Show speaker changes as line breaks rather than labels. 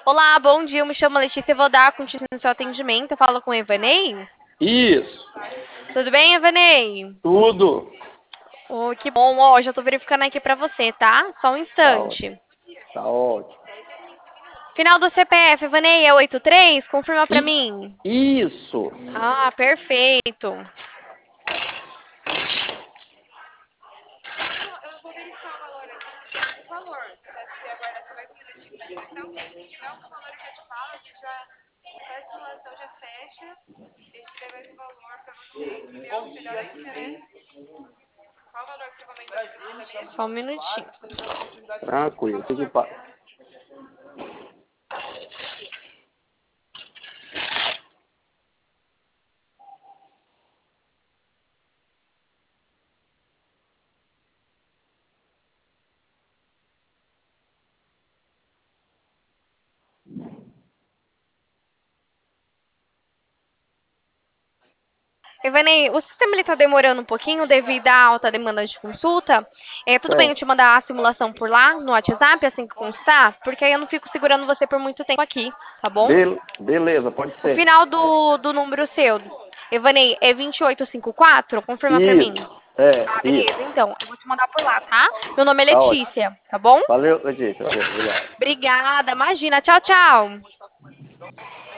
Olá, bom dia. Eu me chamo Letícia e vou dar continuidade no seu atendimento. Eu falo com o Evanei.
Isso,
Tudo bem, Evanei?
tudo.
Oh, que bom. Ó, já tô verificando aqui pra você, tá? Só um
Tá ótimo,
instante.
tá ótimo.
Final do CPF, Evanei, é 83? Confirma pra
E,
mim.
isso.
Ah, perfeito. Só um minutinho.
Tranquilo, fique em paz.
Evanei, o sistema ele tá demorando um pouquinho devido à alta demanda de consulta. Tudo bem eu te
Certo.
mandar a simulação por lá, no WhatsApp, assim que constar? Porque aí eu não fico segurando você por muito tempo aqui, tá bom?
Beleza, pode
O
ser.
final do número seu, Evanei, é 2854? Confirma pra mim.
Isso,
Ah,
isso.
beleza, então. Eu vou te mandar por lá, tá? Meu nome é
Tá ótimo.
Letícia, tá bom?
Valeu, Letícia. Valeu, obrigado.
Obrigada, imagina. Tchau, tchau.